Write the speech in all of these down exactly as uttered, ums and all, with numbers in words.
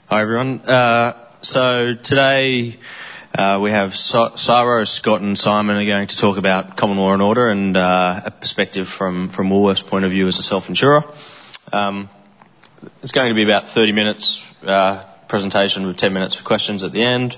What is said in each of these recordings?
Hi everyone. Uh, so today uh, we have so- Saro, Scott and Simon are going to talk about common law and order and uh, a perspective from, from Woolworths' point of view as a self-insurer. Um, it's going to be about thirty minutes uh, presentation with ten minutes for questions at the end.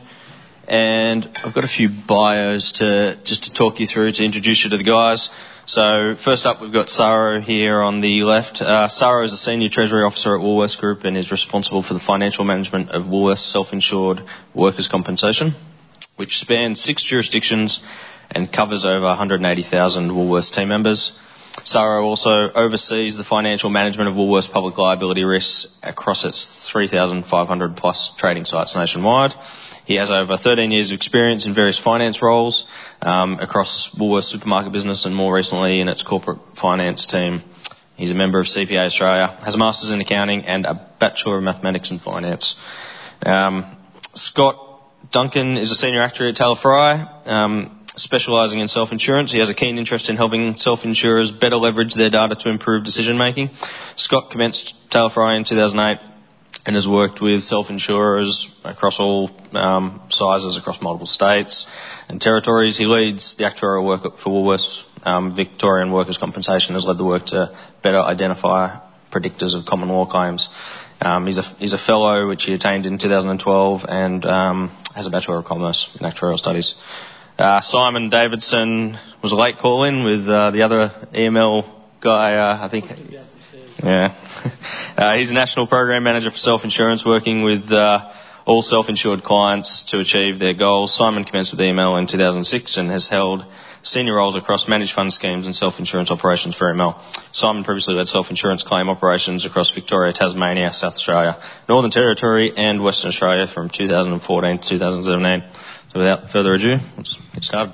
And I've got a few bios to just to talk you through to introduce you to the guys. So first up, we've got Saro here on the left. Uh, Saro is a senior treasury officer at Woolworths Group and is responsible for the financial management of Woolworths self-insured workers' compensation, which spans six jurisdictions and covers over one hundred eighty thousand Woolworths team members. Saro also oversees the financial management of Woolworths public liability risks across its three thousand five hundred plus trading sites nationwide. He has over thirteen years of experience in various finance roles um, across Woolworths supermarket business and more recently in its corporate finance team. He's a member of C P A Australia, has a Masters in Accounting and a Bachelor of Mathematics and Finance. Um, Scott Duncan is a senior actuary at Taylor Fry, um, specialising in self-insurance. He has a keen interest in helping self-insurers better leverage their data to improve decision-making. Scott commenced Taylor Fry in two thousand eight and has worked with self-insurers across all um, sizes across multiple states and territories. He leads the actuarial work for Woolworths um, Victorian Workers' Compensation, has led the work to better identify predictors of common law claims. Um, he's, a, he's a fellow which he attained in two thousand twelve and um, has a Bachelor of Commerce in Actuarial Studies. Uh, Simon Davidson was a late call-in with uh, the other E M L guy, uh, I think. Yeah. uh, he's a National Program Manager for Self-Insurance, working with uh, all self-insured clients to achieve their goals. Simon commenced with E M L in two thousand six and has held senior roles across managed fund schemes and self-insurance operations for E M L. Simon previously led self-insurance claim operations across Victoria, Tasmania, South Australia, Northern Territory and Western Australia from two thousand fourteen to two thousand seventeen. So without further ado, let's get started.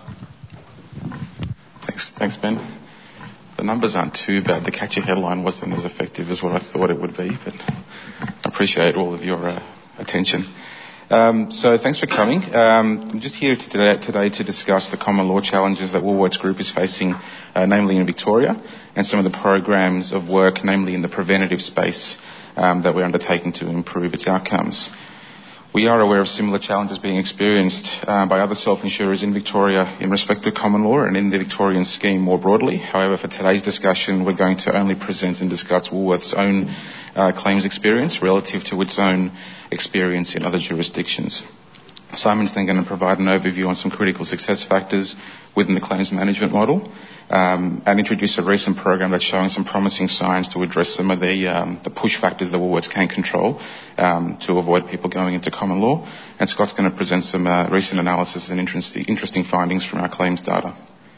Thanks, thanks Ben. The numbers aren't too bad. The catchy headline wasn't as effective as what I thought it would be, but I appreciate all of your uh, attention. Um, so thanks for coming. Um, I'm just here today, today to discuss the common law challenges that Woolworths Group is facing, uh, namely in Victoria, and some of the programs of work, namely in the preventative space, um, that we're undertaking to improve its outcomes. We are aware of similar challenges being experienced uh, by other self-insurers in Victoria in respect to common law and in the Victorian scheme more broadly. However, for today's discussion, we're going to only present and discuss Woolworths' own uh, claims experience relative to its own experience in other jurisdictions. Simon's then going to provide an overview on some critical success factors within the claims management model, um, and introduce a recent program that's showing some promising signs to address some of the, um, the push factors that Woolworths can control um, to avoid people going into common law. And Scott's going to present some uh, recent analysis and interesting, interesting findings from our claims data.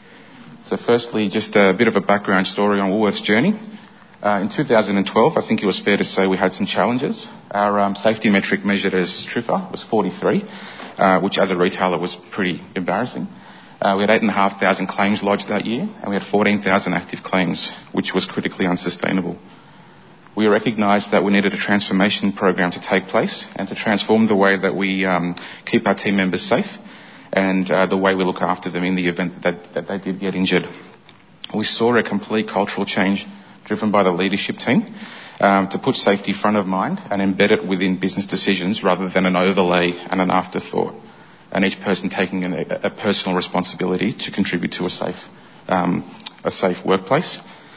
So firstly, just a bit of a background story on Woolworths' journey. Uh, in two thousand twelve, I think it was fair to say we had some challenges. Our um, safety metric measured as T R I F A was forty-three, uh, which as a retailer was pretty embarrassing. Uh, we had eight thousand five hundred claims lodged that year, and we had fourteen thousand active claims, which was critically unsustainable. We recognised that we needed a transformation program to take place and to transform the way that we um, keep our team members safe and uh, the way we look after them in the event that, that they did get injured. We saw a complete cultural change driven by the leadership team um, to put safety front of mind and embed it within business decisions rather than an overlay and an afterthought, and each person taking an, a personal responsibility to contribute to a safe, um, a safe workplace.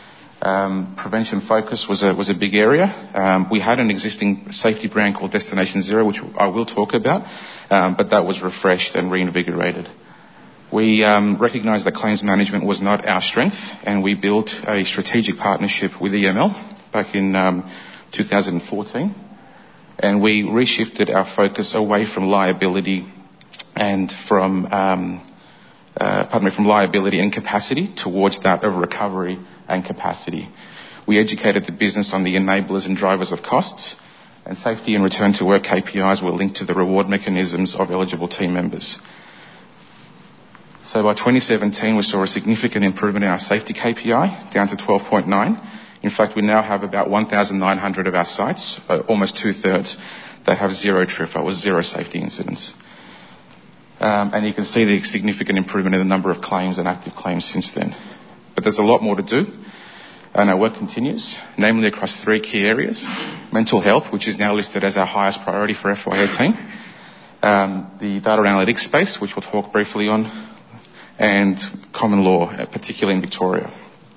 Um, prevention focus was a, was a big area. Um, we had an existing safety brand called Destination Zero, which I will talk about, um, but that was refreshed and reinvigorated. We um, recognised that claims management was not our strength, and we built a strategic partnership with E M L back in um, two thousand fourteen, and we reshifted our focus away from liability and from um, uh, pardon me, from liability and capacity towards that of recovery and capacity. We educated the business on the enablers and drivers of costs, and safety and return to work K P Is were linked to the reward mechanisms of eligible team members. So by twenty seventeen, we saw a significant improvement in our safety K P I, down to twelve point nine. In fact, we now have about one thousand nine hundred of our sites, uh, almost two-thirds, that have zero T R I F A, or zero safety incidents. Um, and you can see the significant improvement in the number of claims and active claims since then. But there's a lot more to do. and our work continues, namely across three key areas: mental health, which is now listed as our highest priority for F Y eighteen, um, the data analytics space, which we'll talk briefly on, and common law, particularly in Victoria.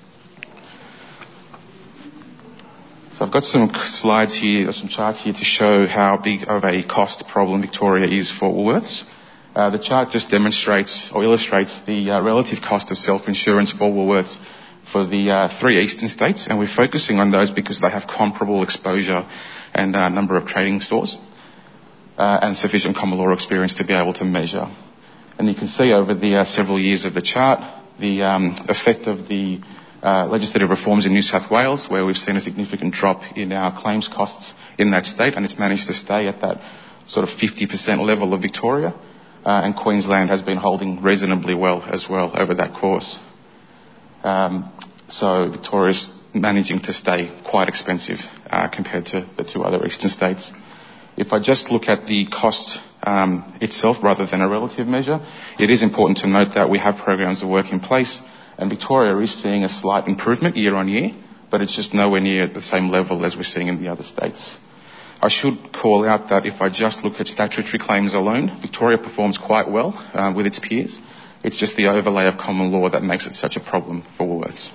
So I've got some slides here, or some charts here to show how big of a cost problem Victoria is for Woolworths. Uh, the chart just demonstrates or illustrates the uh, relative cost of self-insurance for Woolworths for the uh, three eastern states, and we're focusing on those because they have comparable exposure and uh, number of trading stores uh, and sufficient common law experience to be able to measure. And you can see over the uh, several years of the chart the um, effect of the uh, legislative reforms in New South Wales, where we've seen a significant drop in our claims costs in that state, and it's managed to stay at that sort of fifty percent level of Victoria, uh, and Queensland has been holding reasonably well as well over that course. Um, so Victoria's managing to stay quite expensive uh, compared to the two other eastern states. If I just look at the cost um, itself rather than a relative measure, it is important to note that we have programs of work in place, and Victoria is seeing a slight improvement year on year, but it's just nowhere near the same level as we're seeing in the other states. I should call out that if I just look at statutory claims alone, Victoria performs quite well uh, with its peers. It's just the overlay of common law that makes it such a problem for Woolworths.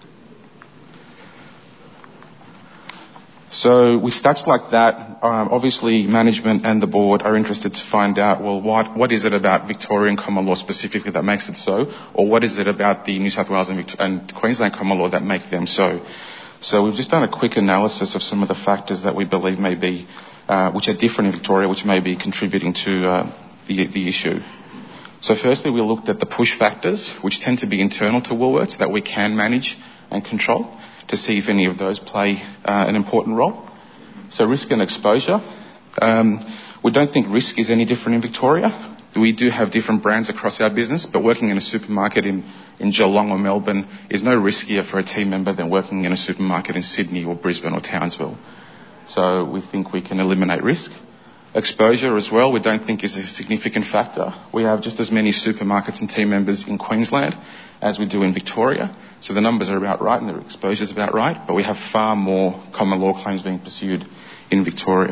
So with stats like that, um, obviously management and the board are interested to find out, well, what, what is it about Victorian common law specifically that makes it so, or what is it about the New South Wales and, Victor- and Queensland common law that make them so? So we've just done a quick analysis of some of the factors that we believe may be, uh, which are different in Victoria, which may be contributing to uh, the, the issue. So firstly, we looked at the push factors, which tend to be internal to Woolworths, that we can manage and control, to see if any of those play uh, an important role. So risk and exposure. Um, we don't think risk is any different in Victoria. We do have different brands across our business, but working in a supermarket in, in Geelong or Melbourne is no riskier for a team member than working in a supermarket in Sydney or Brisbane or Townsville. So we think we can eliminate risk. Exposure as well, we don't think is a significant factor. We have just as many supermarkets and team members in Queensland as we do in Victoria. So the numbers are about right and the exposure is about right, but we have far more common law claims being pursued in Victoria.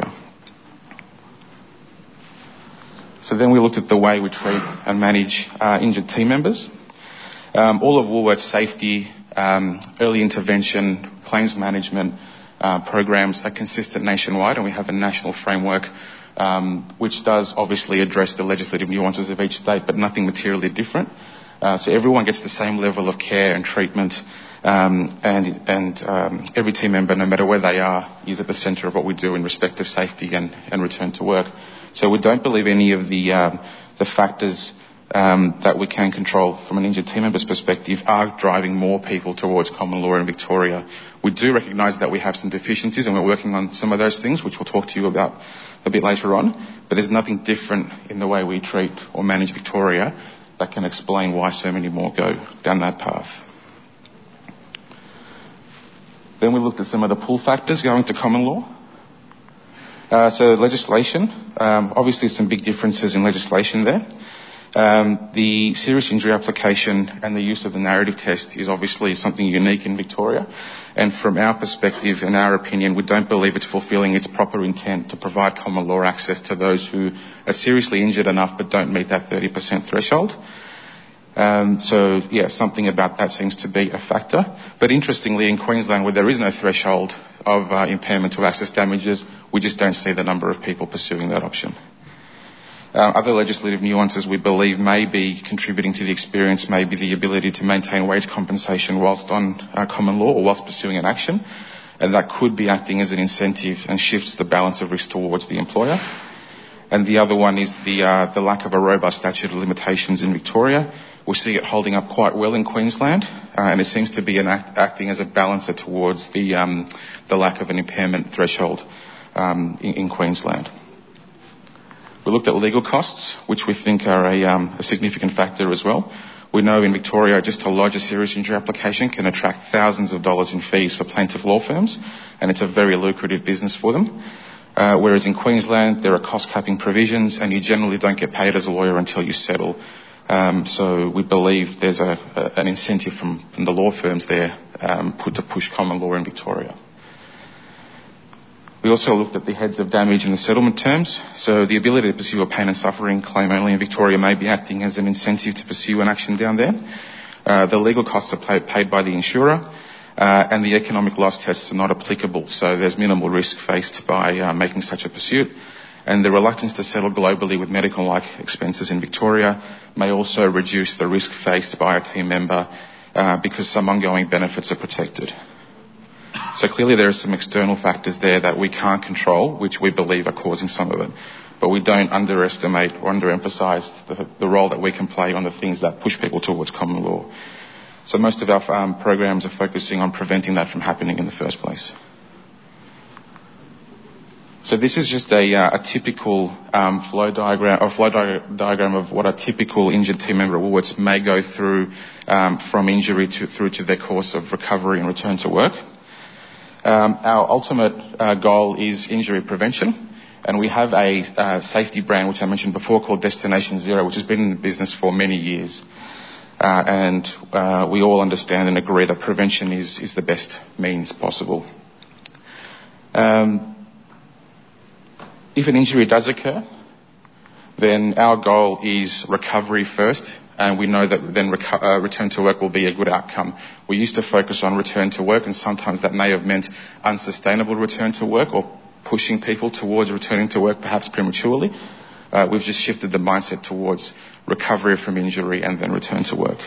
So then we looked at the way we treat and manage uh, injured team members. Um, all of Woolworths' safety, um, early intervention, claims management uh, programs are consistent nationwide, and we have a national framework um, which does obviously address the legislative nuances of each state, but nothing materially different. Uh, so everyone gets the same level of care and treatment, um, and, and um, every team member, no matter where they are, is at the centre of what we do in respect of safety and, and return to work. So we don't believe any of the um, the factors um, that we can control from an injured team member's perspective are driving more people towards common law in Victoria. We do recognise that we have some deficiencies, and we're working on some of those things, which we'll talk to you about a bit later on. But there's nothing different in the way we treat or manage Victoria that can explain why so many more go down that path. Then we looked at some of the pull factors going to common law. Uh, so legislation, um, obviously some big differences in legislation there. Um, the serious injury application and the use of the narrative test is obviously something unique in Victoria. And from our perspective and our opinion, we don't believe it's fulfilling its proper intent to provide common law access to those who are seriously injured enough but don't meet that thirty percent threshold. Um, so, yeah, something about that seems to be a factor. But interestingly, in Queensland, where there is no threshold of uh, impairment to access damages, we just don't see the number of people pursuing that option. Uh, other legislative nuances we believe may be contributing to the experience may be the ability to maintain wage compensation whilst on uh, common law or whilst pursuing an action, and that could be acting as an incentive and shifts the balance of risk towards the employer. And the other one is the, uh, the lack of a robust statute of limitations in Victoria. We see it holding up quite well in Queensland, uh, and it seems to be an act, acting as a balancer towards the, um, the lack of an impairment threshold um, in, in Queensland. We looked at legal costs, which we think are a, um, a significant factor as well. We know in Victoria just to lodge a serious injury application can attract thousands of dollars in fees for plaintiff law firms, and it's a very lucrative business for them. Uh, whereas in Queensland, there are cost-capping provisions, and you generally don't get paid as a lawyer until you settle. Um, so we believe there's a, a, an incentive from, from the law firms there um, put to push common law in Victoria. We also looked at the heads of damage in the settlement terms. So the ability to pursue a pain and suffering claim only in Victoria may be acting as an incentive to pursue an action down there. Uh, the legal costs are paid, paid by the insurer, uh, and the economic loss tests are not applicable. So there's minimal risk faced by uh, making such a pursuit. And the reluctance to settle globally with medical-like expenses in Victoria may also reduce the risk faced by a team member uh, because some ongoing benefits are protected. So clearly there are some external factors there that we can't control, which we believe are causing some of it. But we don't underestimate or underemphasise the, the role that we can play on the things that push people towards common law. So most of our um, programs are focusing on preventing that from happening in the first place. So this is just a, uh, a typical um, flow diagram, or flow di- diagram of what a typical injured team member at Woolworths may go through um, from injury to, through to their course of recovery and return to work. Um, our ultimate uh, goal is injury prevention, and we have a uh, safety brand, which I mentioned before, called Destination Zero, which has been in the business for many years. Uh, and uh, we all understand and agree that prevention is, is the best means possible. Um, If an injury does occur, then our goal is recovery first, and we know that then reco- uh, return to work will be a good outcome. We used to focus on return to work, and sometimes that may have meant unsustainable return to work or pushing people towards returning to work perhaps prematurely. Uh, we've just shifted the mindset towards recovery from injury and then return to work.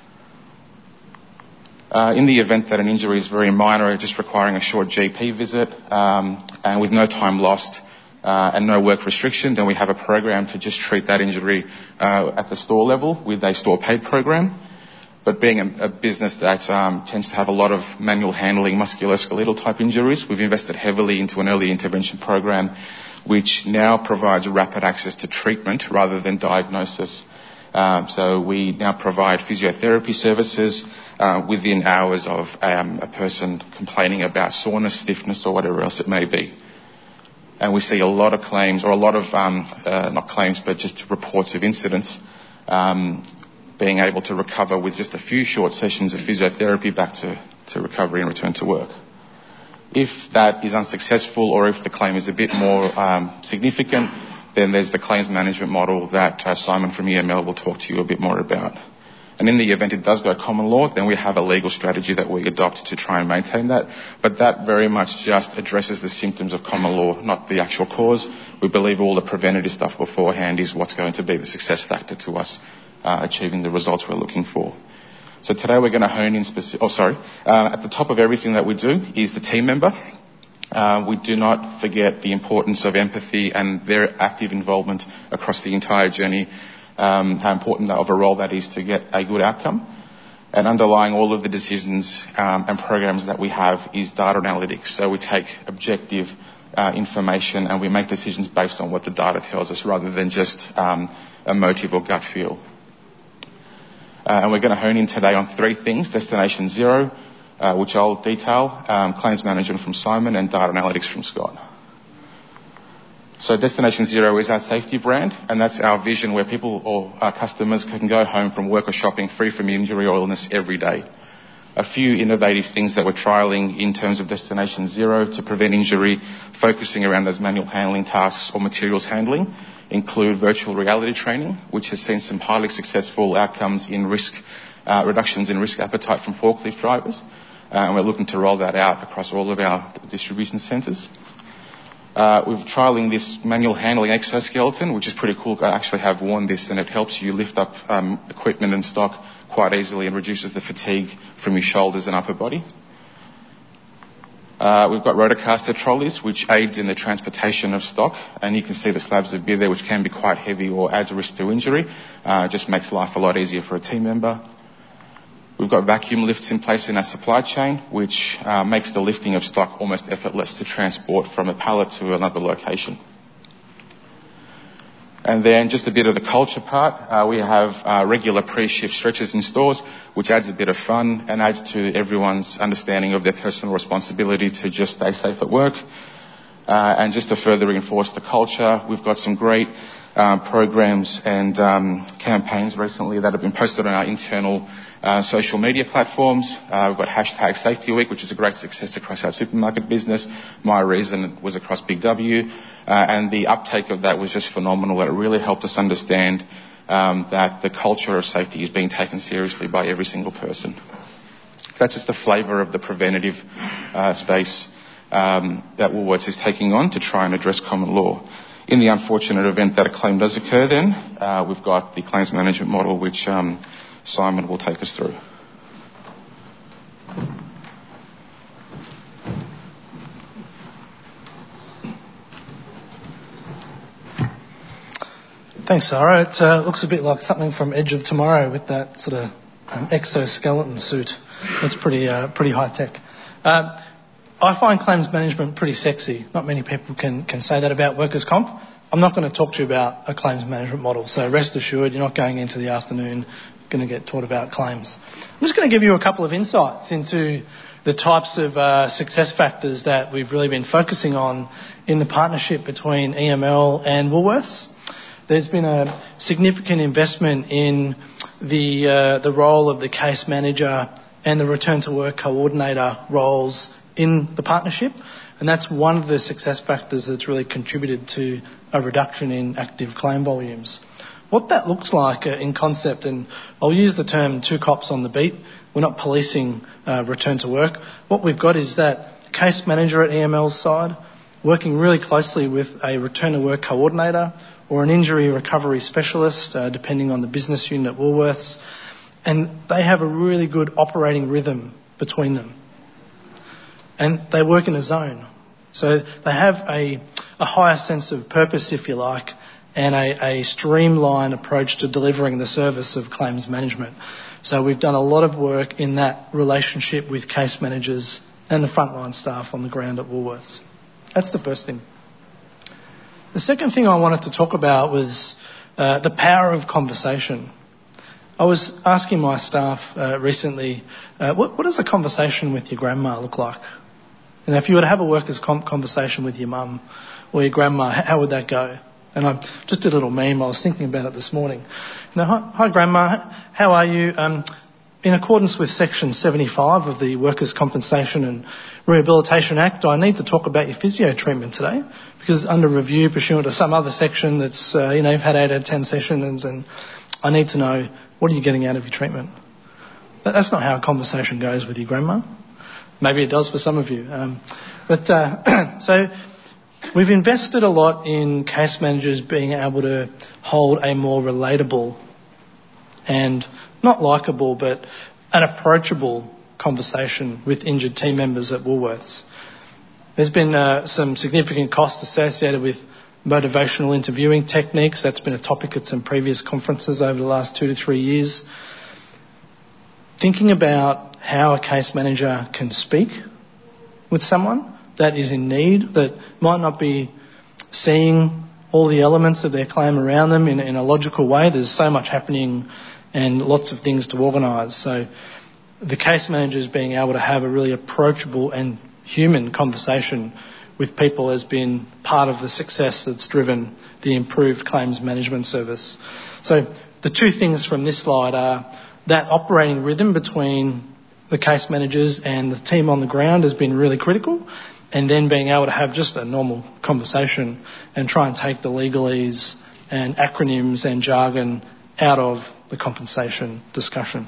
Uh, in the event that an injury is very minor, just requiring a short G P visit um, and with no time lost, Uh, and no work restriction, then we have a program to just treat that injury uh, at the store level with a store paid program. But being a, a business that um, tends to have a lot of manual handling, musculoskeletal type injuries, we've invested heavily into an early intervention program which now provides rapid access to treatment rather than diagnosis. Um, so we now provide physiotherapy services uh, within hours of um, a person complaining about soreness, stiffness or whatever else it may be. And we see a lot of claims, or a lot of, um, uh, not claims, but just reports of incidents um, being able to recover with just a few short sessions of physiotherapy back to, to recovery and return to work. If that is unsuccessful, or if the claim is a bit more um, significant, then there's the claims management model that uh, Simon from E M L will talk to you a bit more about. And in the event it does go common law, then we have a legal strategy that we adopt to try and maintain that. But that very much just addresses the symptoms of common law, not the actual cause. We believe all the preventative stuff beforehand is what's going to be the success factor to us uh, achieving the results we're looking for. So today we're going to hone in specific... Oh, sorry. Uh, at the top of everything that we do is the team member. Uh, we do not forget the importance of empathy and their active involvement across the entire journey. Um, how important of a role that is to get a good outcome. And underlying all of the decisions um, and programs that we have is data analytics. So we take objective uh, information and we make decisions based on what the data tells us rather than just um, emotive or gut feel. Uh, and we're going to hone in today on three things: Destination Zero, uh, which I'll detail, um, claims management from Simon, and data analytics from Scott. So Destination Zero is our safety brand, and that's our vision where people or our customers can go home from work or shopping free from injury or illness every day. A few innovative things that we're trialling in terms of Destination Zero to prevent injury, focusing around those manual handling tasks or materials handling, include virtual reality training, which has seen some highly successful outcomes in risk, uh, reductions in risk appetite from forklift drivers. Uh, and we're looking to roll that out across all of our distribution centres. Uh, we're trialling this manual handling exoskeleton, which is pretty cool. I actually have worn this, and it helps you lift up um, equipment and stock quite easily and reduces the fatigue from your shoulders and upper body. Uh, we've got rotocaster trolleys, which aids in the transportation of stock, and you can see the slabs of beer there, which can be quite heavy or adds a risk to injury. Uh, it just makes life a lot easier for a team member. We've got vacuum lifts in place in our supply chain, which uh, makes the lifting of stock almost effortless to transport from a pallet to another location. And then just a bit of the culture part. Uh, we have uh, regular pre-shift stretches in stores, which adds a bit of fun and adds to everyone's understanding of their personal responsibility to just stay safe at work. Uh, and just to further reinforce the culture, we've got some great uh, programs and um, campaigns recently that have been posted on our internal uh, social media platforms. Uh, we've got hashtag Safety Week, which is a great success across our supermarket business. My Reason was across Big W. Uh, and the uptake of that was just phenomenal. It really helped us understand um, that the culture of safety is being taken seriously by every single person. That's just the flavour of the preventative uh, space um, that Woolworths is taking on to try and address common law. In the unfortunate event that a claim does occur then, uh, we've got the claims management model which um, Simon will take us through. Thanks, Sarah. It uh, looks a bit like something from Edge of Tomorrow with that sort of um, exoskeleton suit. That's pretty uh, pretty high tech. Uh, I find claims management pretty sexy. Not many people can, can say that about workers' comp. I'm not going to talk to you about a claims management model, so rest assured you're not going into the afternoon going to get taught about claims. I'm just going to give you a couple of insights into the types of uh, success factors that we've really been focusing on in the partnership between E M L and Woolworths. There's been a significant investment in the uh, the role of the case manager and the return to work coordinator roles in the partnership, and that's one of the success factors that's really contributed to a reduction in active claim volumes. What that looks like uh, in concept, and I'll use the term two cops on the beat, we're not policing uh, return to work. What we've got is that case manager at E M L's side working really closely with a return to work coordinator or an injury recovery specialist, uh, depending on the business unit at Woolworths, and they have a really good operating rhythm between them. And they work in a zone. So they have a, a higher sense of purpose, if you like, and a, a streamlined approach to delivering the service of claims management. So we've done a lot of work in that relationship with case managers and the frontline staff on the ground at Woolworths. That's the first thing. The second thing I wanted to talk about was uh, the power of conversation. I was asking my staff uh, recently, uh, what, what does a conversation with your grandma look like? And if you were to have a workers' comp conversation with your mum or your grandma, how would that go? And I just did a little meme. I was thinking about it this morning. You know, hi, hi Grandma, how are you? Um, in accordance with Section seventy-five of the Workers' Compensation and Rehabilitation Act, I need to talk about your physio treatment today because under review pursuant to some other section that's, uh, you know, you've had eight or ten sessions and I need to know what are you getting out of your treatment. But that's not how a conversation goes with your grandma. Maybe it does for some of you. Um, but uh, so we've invested a lot in case managers being able to hold a more relatable and not likeable but an approachable conversation with injured team members at Woolworths. There's been uh, some significant costs associated with motivational interviewing techniques. That's been a topic at some previous conferences over the last two to three years. Thinking about how a case manager can speak with someone that is in need, that might not be seeing all the elements of their claim around them in, in a logical way. There's so much happening and lots of things to organise. So the case managers being able to have a really approachable and human conversation with people has been part of the success that's driven the improved claims management service. So the two things from this slide are that operating rhythm between the case managers and the team on the ground has been really critical, and then being able to have just a normal conversation and try and take the legalese and acronyms and jargon out of the compensation discussion.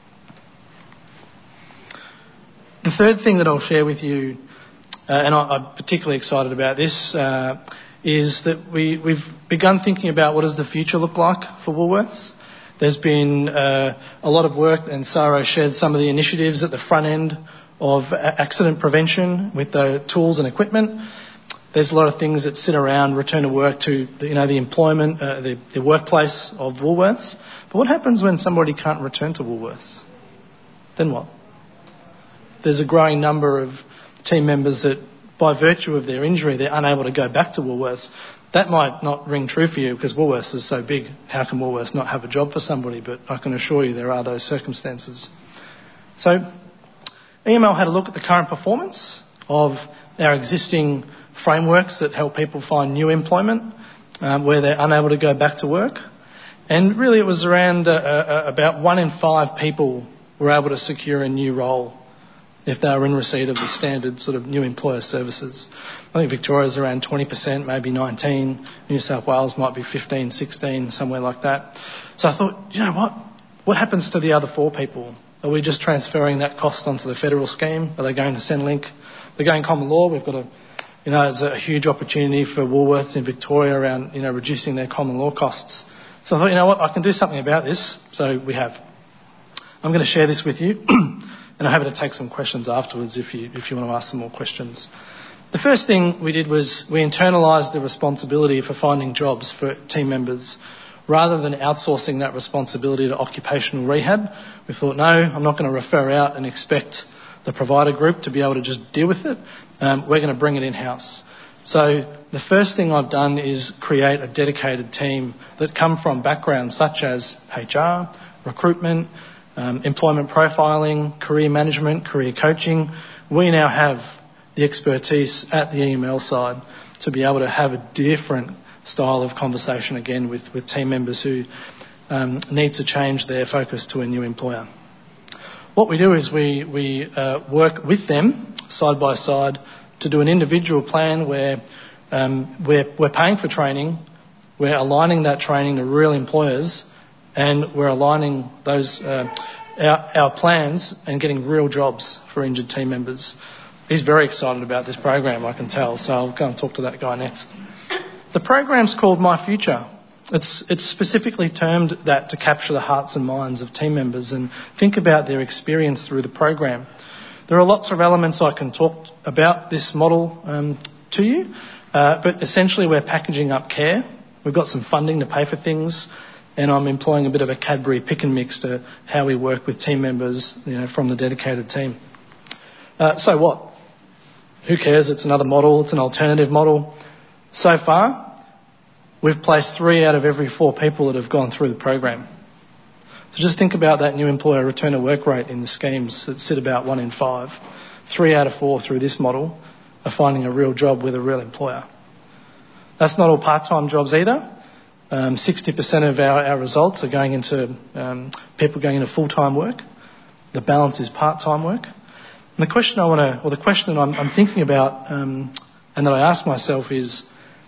The third thing that I'll share with you, uh, and I, I'm particularly excited about this, uh, is that we, we've begun thinking about what does the future look like for Woolworths. There's been uh, a lot of work, and Sarah shared some of the initiatives at the front end of accident prevention with the tools and equipment. There's a lot of things that sit around return to work to, you know, the employment, uh, the, the workplace of Woolworths. But what happens when somebody can't return to Woolworths? Then what? There's a growing number of team members that, by virtue of their injury, they're unable to go back to Woolworths. That might not ring true for you because Woolworths is so big. How can Woolworths not have a job for somebody? But I can assure you there are those circumstances. So E M L had a look at the current performance of our existing frameworks that help people find new employment um, where they're unable to go back to work. And really it was around uh, uh, about one in five people were able to secure a new role if they were in receipt of the standard sort of new employer services. I think Victoria's around twenty percent, maybe nineteen. New South Wales might be fifteen, sixteen, somewhere like that. So I thought, you know what? What happens to the other four people? Are we just transferring that cost onto the federal scheme? Are they going to Centrelink? They're going common law. We've got a, you know, it's a huge opportunity for Woolworths in Victoria around, you know, reducing their common law costs. So I thought, you know what? I can do something about this. So we have. I'm going to share this with you. And I'm happy to take some questions afterwards if you if you want to ask some more questions. The first thing we did was we internalised the responsibility for finding jobs for team members. Rather than outsourcing that responsibility to occupational rehab, we thought, no, I'm not going to refer out and expect the provider group to be able to just deal with it. Um, we're going to bring it in-house. So the first thing I've done is create a dedicated team that come from backgrounds such as H R, recruitment, Um, employment profiling, career management, career coaching. We now have the expertise at the E M L side to be able to have a different style of conversation again with, with team members who um, need to change their focus to a new employer. What we do is we, we uh, work with them side by side to do an individual plan where um, we're, we're paying for training, we're aligning that training to real employers, and we're aligning those uh, our, our plans and getting real jobs for injured team members. He's very excited about this program, I can tell, so I'll go and talk to that guy next. The program's called My Future. It's, it's specifically termed that to capture the hearts and minds of team members and think about their experience through the program. There are lots of elements I can talk about this model um, to you, uh, but essentially we're packaging up care. We've got some funding to pay for things, and I'm employing a bit of a Cadbury pick and mix to how we work with team members, you know, from the dedicated team. Uh, so what? Who cares? It's another model. It's an alternative model. So far, we've placed three out of every four people that have gone through the program. So just think about that new employer return to work rate in the schemes that sit about one in five. Three out of four through this model are finding a real job with a real employer. That's not all part-time jobs either. Um, sixty percent of our, our results are going into um, people going into full-time work. The balance is part-time work. And the question I want to, or the question that I'm, I'm thinking about, um, and that I ask myself is,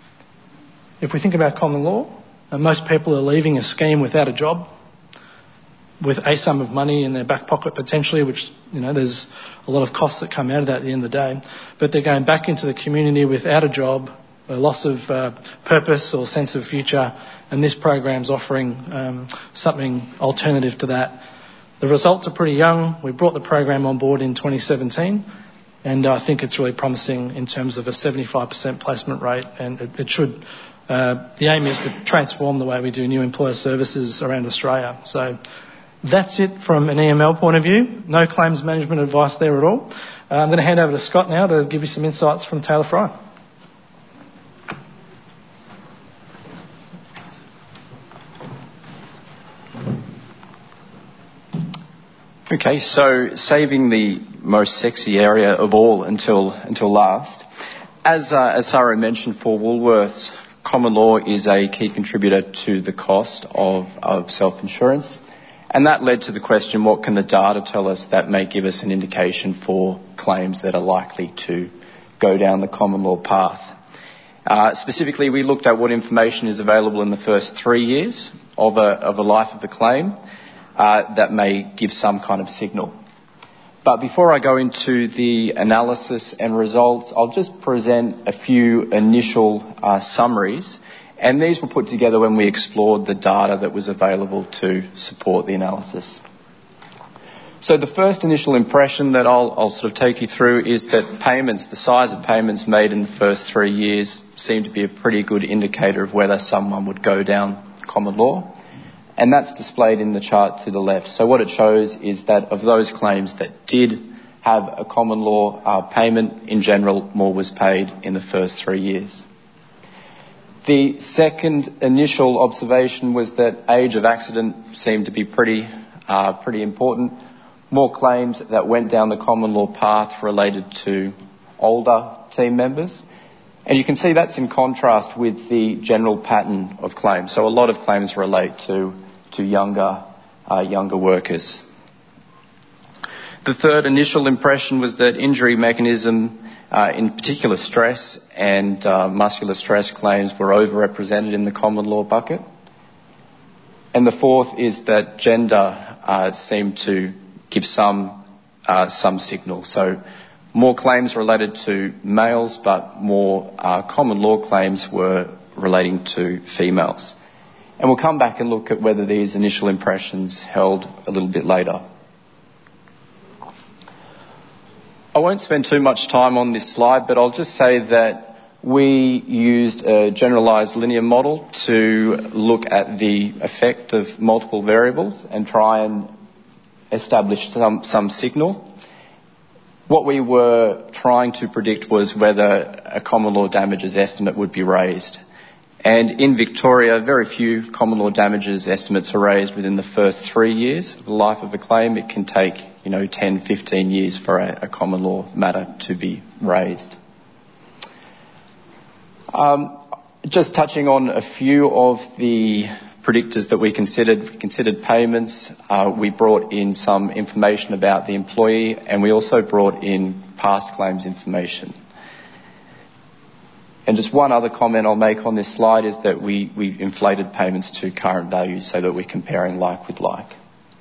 if we think about common law, and most people are leaving a scheme without a job, with a sum of money in their back pocket potentially, which, you know, there's a lot of costs that come out of that at the end of the day, but they're going back into the community without a job, a loss of uh, purpose or sense of future, and this program's offering um, something alternative to that. The results are pretty young. We brought the program on board in twenty seventeen, and I think it's really promising in terms of a seventy-five percent placement rate, and it, it should. Uh, the aim is to transform the way we do new employer services around Australia. So that's it from an E M L point of view. No claims management advice there at all. Uh, I'm going to hand over to Scott now to give you some insights from Taylor Fry. Okay, so saving the most sexy area of all until until last. As uh, as Sarah mentioned, for Woolworths, common law is a key contributor to the cost of, of self-insurance. And that led to the question, what can the data tell us that may give us an indication for claims that are likely to go down the common law path? Uh, specifically, we looked at what information is available in the first three years of a, of a life of a claim. Uh, that may give some kind of signal. But before I go into the analysis and results, I'll just present a few initial uh, summaries, and these were put together when we explored the data that was available to support the analysis. So the first initial impression that I'll, I'll sort of take you through is that payments, the size of payments made in the first three years seem to be a pretty good indicator of whether someone would go down common law. And that's displayed in the chart to the left. So what it shows is that of those claims that did have a common law uh, payment, in general, more was paid in the first three years. The second initial observation was that age of accident seemed to be pretty, uh, pretty important. More claims that went down the common law path related to older team members. And you can see that's in contrast with the general pattern of claims. So a lot of claims relate to, to younger, uh, younger workers. The third initial impression was that injury mechanism, uh, in particular stress and uh, muscular stress claims, were overrepresented in the common law bucket. And the fourth is that gender uh, seemed to give some uh, some signal. So more claims related to males, but more uh, common law claims were relating to females. And we'll come back and look at whether these initial impressions held a little bit later. I won't spend too much time on this slide, but I'll just say that we used a generalised linear model to look at the effect of multiple variables and try and establish some, some signal. What we were trying to predict was whether a common law damages estimate would be raised. And in Victoria, very few common law damages estimates are raised within the first three years of the life of a claim. It can take, you know, ten, fifteen years for a, a common law matter to be raised. Um, just touching on a few of the predictors that we considered. We considered payments. Uh, we brought in some information about the employee, and we also brought in past claims information. And just one other comment I'll make on this slide is that we, we inflated payments to current values so that we're comparing like with like.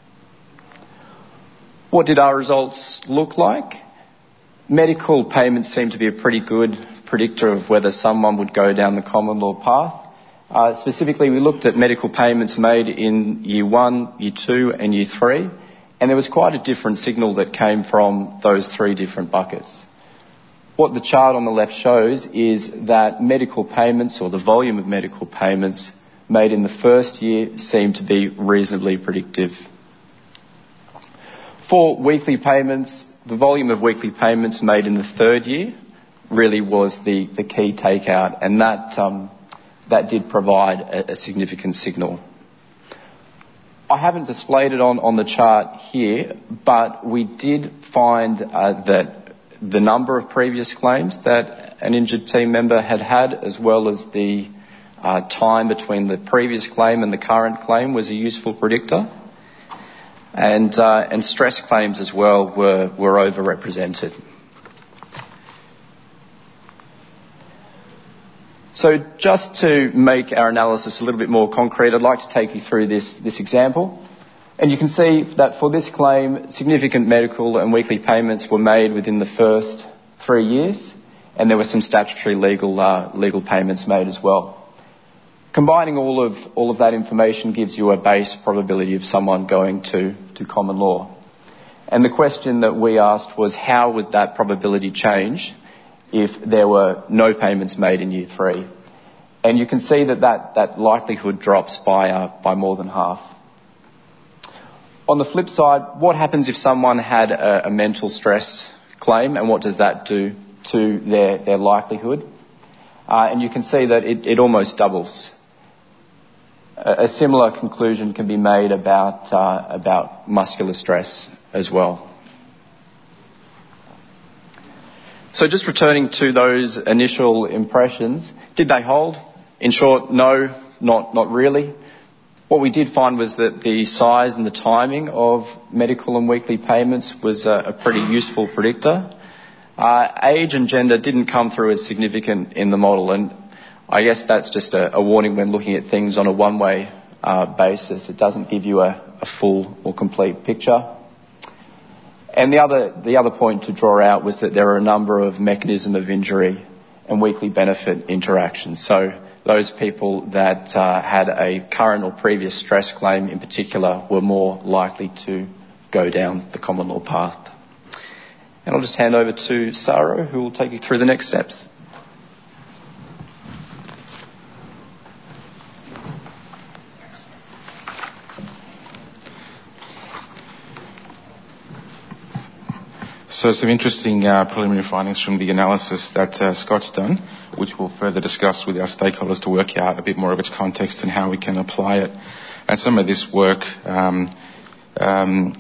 What did our results look like? Medical payments seem to be a pretty good predictor of whether someone would go down the common law path. Uh, specifically, we looked at medical payments made in year one, year two and year three, and there was quite a different signal that came from those three different buckets. What the chart on the left shows is that medical payments, or the volume of medical payments made in the first year, seemed to be reasonably predictive. For weekly payments, the volume of weekly payments made in the third year really was the, the key takeout, and that um, that did provide a, a significant signal. I haven't displayed it on, on the chart here, but we did find uh, that the number of previous claims that an injured team member had had, as well as the uh, time between the previous claim and the current claim, was a useful predictor. And, uh, and stress claims as well were, were overrepresented. So just to make our analysis a little bit more concrete, I'd like to take you through this, this example. And you can see that for this claim, significant medical and weekly payments were made within the first three years, and there were some statutory legal, uh, legal payments made as well. Combining all of, all of that information gives you a base probability of someone going to, to common law. And the question that we asked was, how would that probability change if there were no payments made in year three? And you can see that that, that likelihood drops by, uh, by more than half. On the flip side, what happens if someone had a, a mental stress claim, and what does that do to their, their likelihood? Uh, and you can see that it, it almost doubles. A, a similar conclusion can be made about, uh, about muscular stress as well. So just returning to those initial impressions, did they hold? In short, no, not, not really. What we did find was that the size and the timing of medical and weekly payments was a, a pretty useful predictor. Uh, age and gender didn't come through as significant in the model, and I guess that's just a, a warning when looking at things on a one-way uh, basis. It doesn't give you a, a full or complete picture. And the other, the other point to draw out was that there are a number of mechanism of injury and weekly benefit interactions. So those people that uh, had a current or previous stress claim in particular were more likely to go down the common law path. And I'll just hand over to Saro, who will take you through the next steps. So some interesting uh, preliminary findings from the analysis that uh, Scott's done, which we'll further discuss with our stakeholders to work out a bit more of its context and how we can apply it. And some of this work, um, um,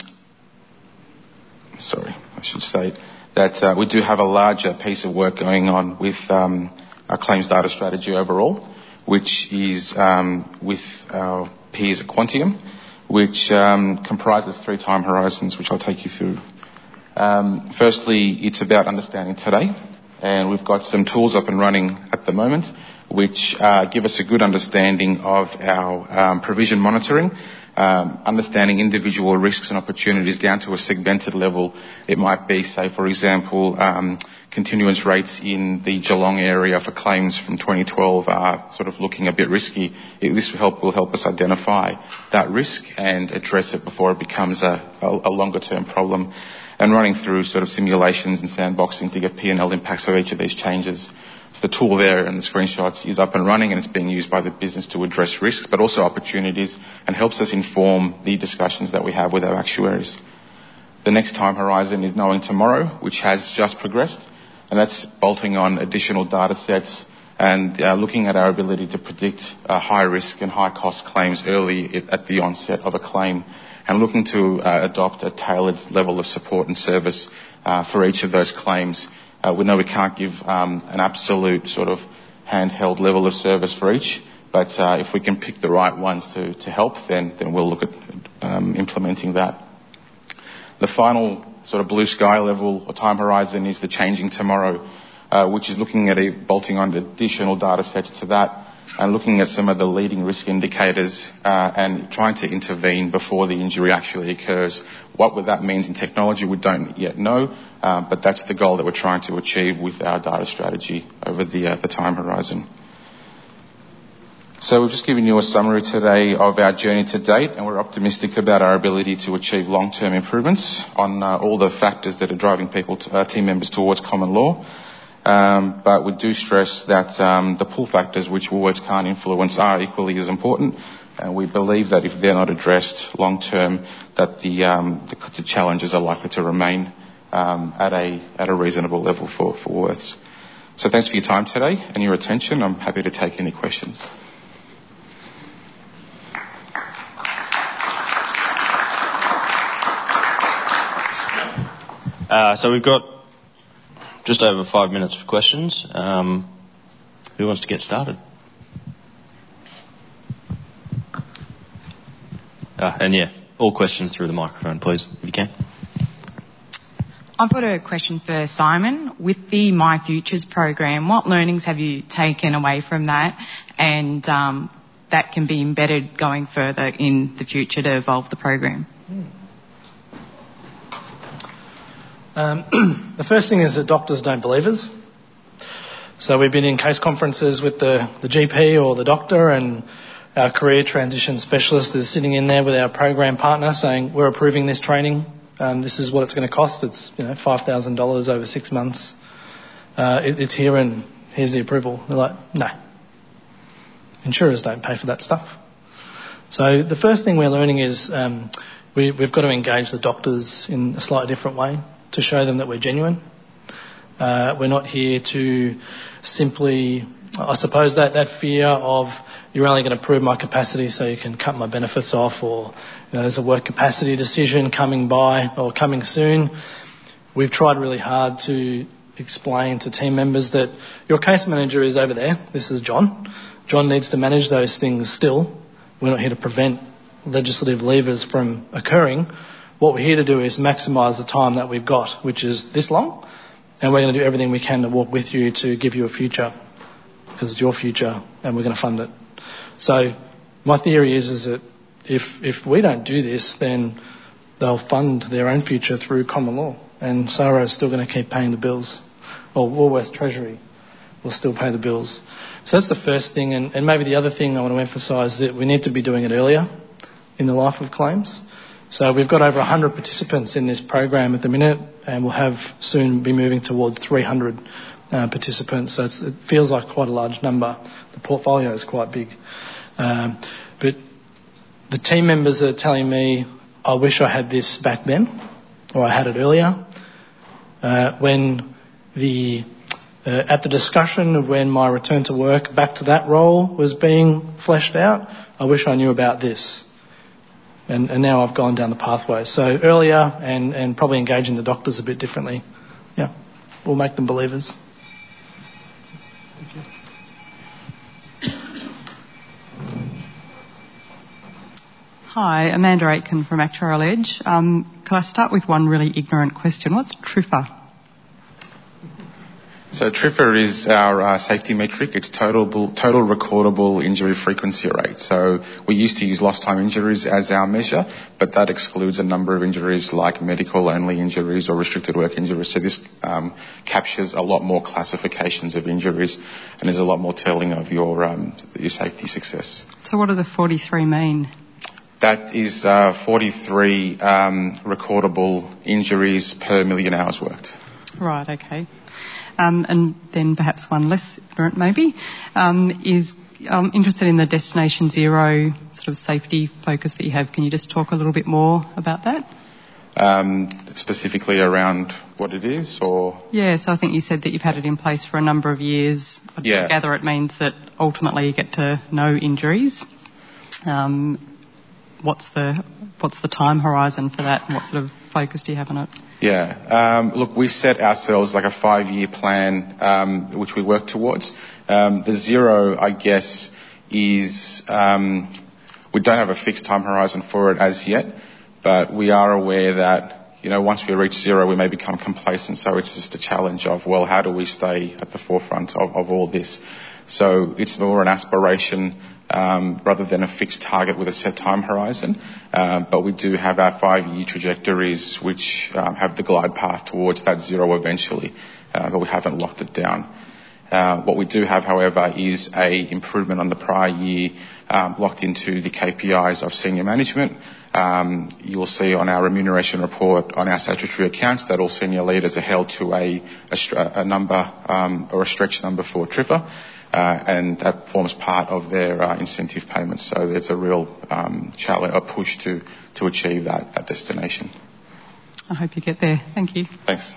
sorry, I should state that uh, we do have a larger piece of work going on with um, our claims data strategy overall, which is um, with our peers at Quantium, which um, comprises three time horizons, which I'll take you through. Um, firstly, it's about understanding today, and we've got some tools up and running at the moment which uh, give us a good understanding of our um, provision monitoring, um, understanding individual risks and opportunities down to a segmented level. It might be, say, for example, um, continuance rates in the Geelong area for claims from twenty twelve are sort of looking a bit risky. It, this will help, will help us identify that risk and address it before it becomes a, a, a longer-term problem, and running through sort of simulations and sandboxing to get P and L impacts of each of these changes. So the tool there and the screenshots is up and running, and it's being used by the business to address risks, but also opportunities, and helps us inform the discussions that we have with our actuaries. The next time horizon is Knowing Tomorrow, which has just progressed, and that's bolting on additional data sets and uh, looking at our ability to predict uh, high risk and high cost claims early at the onset of a claim, and looking to uh, adopt a tailored level of support and service uh, for each of those claims. Uh, we know we can't give um, an absolute sort of handheld level of service for each, but uh, if we can pick the right ones to, to help, then, then we'll look at um, implementing that. The final sort of blue sky level or time horizon is the Changing Tomorrow, uh, which is looking at a, bolting on additional data sets to that, and looking at some of the leading risk indicators uh, and trying to intervene before the injury actually occurs. What that means in technology, we don't yet know, uh, but that's the goal that we're trying to achieve with our data strategy over the, uh, the time horizon. So we've just given you a summary today of our journey to date, and we're optimistic about our ability to achieve long-term improvements on uh, all the factors that are driving people, to, uh, team members towards common law. Um, but we do stress that um, the pull factors which Woolworths can't influence are equally as important, and we believe that if they're not addressed long term, that the, um, the, the challenges are likely to remain um, at a at a reasonable level for, for Woolworths. So thanks for your time today and your attention. I'm happy to take any questions. Uh, so we've got just over five minutes for questions. Um, who wants to get started? Uh, and yeah, all questions through the microphone, please, if you can. I've got a question for Simon. With the My Futures program, what learnings have you taken away from that, and um, that can be embedded going further in the future to evolve the program? Um, the first thing is that doctors don't believe us. So we've been in case conferences with the, the G P or the doctor, and our career transition specialist is sitting in there with our program partner saying, we're approving this training. Um, this is what it's going to cost. It's you know five thousand dollars over six months. Uh, it, it's here, and here's the approval. They're like, no. Insurers don't pay for that stuff. So the first thing we're learning is um, we, we've got to engage the doctors in a slightly different way to show them that we're genuine. Uh, we're not here to simply, I suppose that, that fear of you're only going to prove my capacity so you can cut my benefits off, or you know, there's a work capacity decision coming by or coming soon. We've tried really hard to explain to team members that your case manager is over there. This is John. John needs to manage those things still. We're not here to prevent legislative levers from occurring. What we're here to do is maximise the time that we've got, which is this long, and we're going to do everything we can to walk with you to give you a future, because it's your future and we're going to fund it. So my theory is, is that if, if we don't do this, then they'll fund their own future through common law, and S A R O is still going to keep paying the bills, or Woolworths Treasury will still pay the bills. So that's the first thing, and, and maybe the other thing I want to emphasise is that we need to be doing it earlier in the life of claims. So we've got over one hundred participants in this program at the minute, and we'll have soon be moving towards three hundred uh, participants. So it's, it feels like quite a large number. The portfolio is quite big. Um, but the team members are telling me, I wish I had this back then, or I had it earlier. Uh, when the uh, at the discussion of when my return to work back to that role was being fleshed out, I wish I knew about this. And, and now I've gone down the pathway. So earlier, and, and probably engaging the doctors a bit differently. Yeah, we'll make them believers. Thank you. Hi, Amanda Aitken from Actuarial Edge. Um, could I start with one really ignorant question? What's T R I F A? So T R I F A is our uh, safety metric. It's total total recordable injury frequency rate. So we used to use lost time injuries as our measure, but that excludes a number of injuries like medical only injuries or restricted work injuries. So this um, captures a lot more classifications of injuries and is a lot more telling of your um, your safety success. So what does the forty-three mean? That is uh, forty-three um, recordable injuries per million hours worked. Right, okay. Um, and then perhaps one less ignorant maybe, um, is I'm interested in the Destination Zero sort of safety focus that you have. Can you just talk a little bit more about that? Um, specifically around what it is, or? Yeah, so I think you said that you've had it in place for a number of years. I yeah. gather it means that ultimately you get to no injuries. Um, what's the what's the time horizon for that, and what sort of focus do you have on it? Yeah. Um, look, we set ourselves like a five-year plan, um, which we work towards. Um, the zero, I guess, is um, we don't have a fixed time horizon for it as yet, but we are aware that, you know, once we reach zero, we may become complacent. So it's just a challenge of, well, how do we stay at the forefront of, of all this? So it's more an aspiration um, rather than a fixed target with a set time horizon. Um, but we do have our five-year trajectories which um, have the glide path towards that zero eventually, uh, but we haven't locked it down. Uh, what we do have, however, is a improvement on the prior year um, locked into the K P Is of senior management. Um, you'll see on our remuneration report on our statutory accounts that all senior leaders are held to a, a, a number um, or a stretch number for T R I F A. Uh, and that forms part of their uh, incentive payments. So there's a real um, challenge, a push to, to achieve that, that destination. I hope you get there. Thank you. Thanks.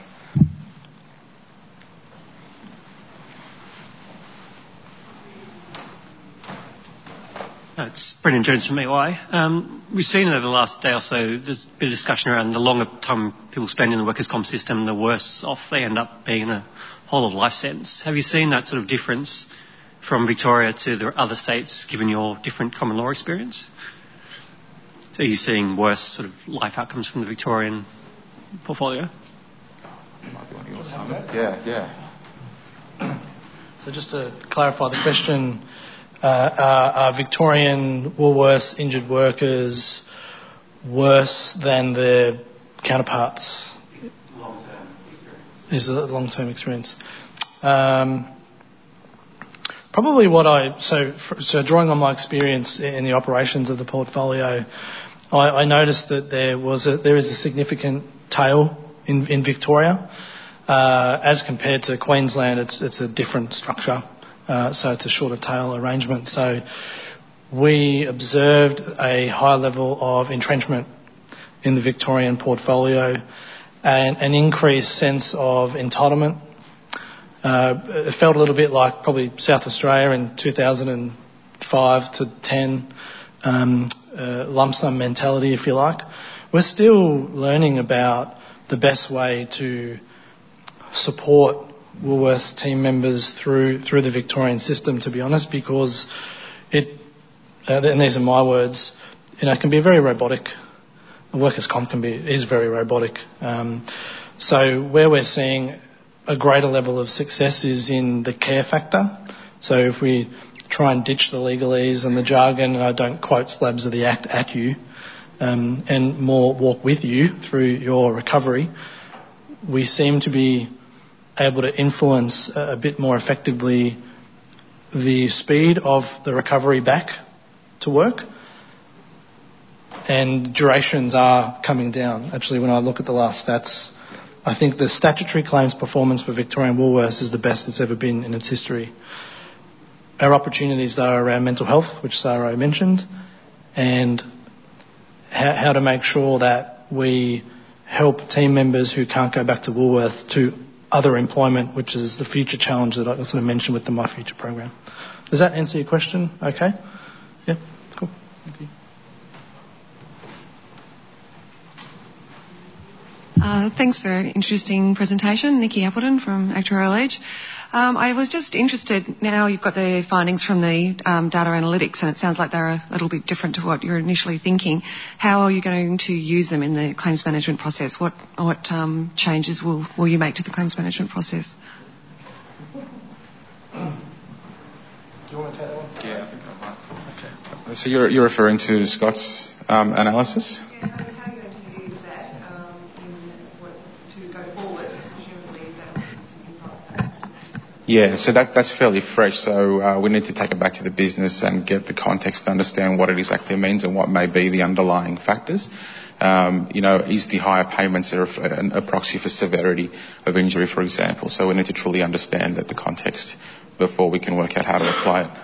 It's Brendan Jones from E Y. Um, we've seen over the last day or so there's been a discussion around the longer time people spend in the workers' comp system, the worse off they end up being in a whole of life sentence. Have you seen that sort of difference from Victoria to the other states, given your different common law experience? So are you seeing worse sort of life outcomes from the Victorian portfolio? Yeah, yeah. So just to clarify the question, uh, are, are Victorian Woolworths injured workers worse than their counterparts? Long-term experience. Is a long-term experience. Um, Probably what I, so, so drawing on my experience in the operations of the portfolio, I, I noticed that there was a, there is a significant tail in, in Victoria. Uh, as compared to Queensland, it's, it's a different structure, uh, so it's a shorter tail arrangement. So we observed a high level of entrenchment in the Victorian portfolio and an increased sense of entitlement. Uh, it felt a little bit like probably South Australia in two thousand five to ten, um, uh, lump sum mentality, if you like. We're still learning about the best way to support Woolworths team members through through the Victorian system, to be honest, because it, uh, and these are my words, you know, it can be very robotic. The workers' comp can be is very robotic. Um, so where we're seeing a greater level of success is in the care factor. So if we try and ditch the legalese and the jargon, and I don't quote slabs of the act at you, um, and more walk with you through your recovery, we seem to be able to influence a bit more effectively the speed of the recovery back to work. And durations are coming down. Actually, when I look at the last stats, I think the statutory claims performance for Victorian Woolworths is the best it's ever been in its history. Our opportunities are around mental health, which Saro mentioned, and how, how to make sure that we help team members who can't go back to Woolworths to other employment, which is the future challenge that I sort of mentioned with the My Future program. Does that answer your question? Okay? Yeah, cool. Thank you. Uh, thanks for an interesting presentation. Nikki Appleton from Actuarial Age. Um, I was just interested, now you've got the findings from the um, data analytics, and it sounds like they're a little bit different to what you're initially thinking. How are you going to use them in the claims management process? What, what um, changes will, will you make to the claims management process? Do you want to take that one? Yeah, I think I might. Okay. So you're, you're referring to Scott's um, analysis? Yeah, how, how are you going to use that um, in what, to go forward? Presumably that will give some insights. Yeah, so that's, that's fairly fresh. So uh, we need to take it back to the business and get the context to understand what it exactly means and what may be the underlying factors. Um, you know, is the higher payments a, a proxy for severity of injury, for example? So we need to truly understand that the context before we can work out how to apply it.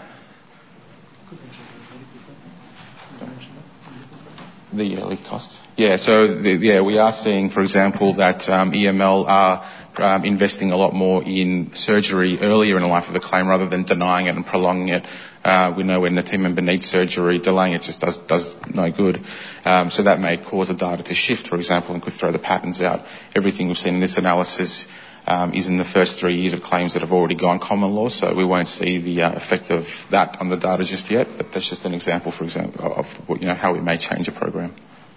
The yearly cost? Yeah, so the, yeah, we are seeing, for example, that um, E M L are um, investing a lot more in surgery earlier in the life of the claim rather than denying it and prolonging it. Uh, we know when a team member needs surgery, delaying it just does, does no good. Um, so that may cause the data to shift, for example, and could throw the patterns out. Everything we've seen in this analysis um, is in the first three years of claims that have already gone common law, so we won't see the uh, effect of that on the data just yet, but that's just an example, for example, of you know how we may change a program.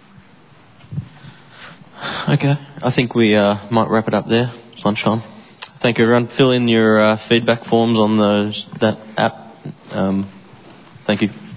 Okay, I think we uh, might wrap it up there. It's lunchtime. Thank you, everyone. Fill in your uh, feedback forms on those that app. Um, thank you.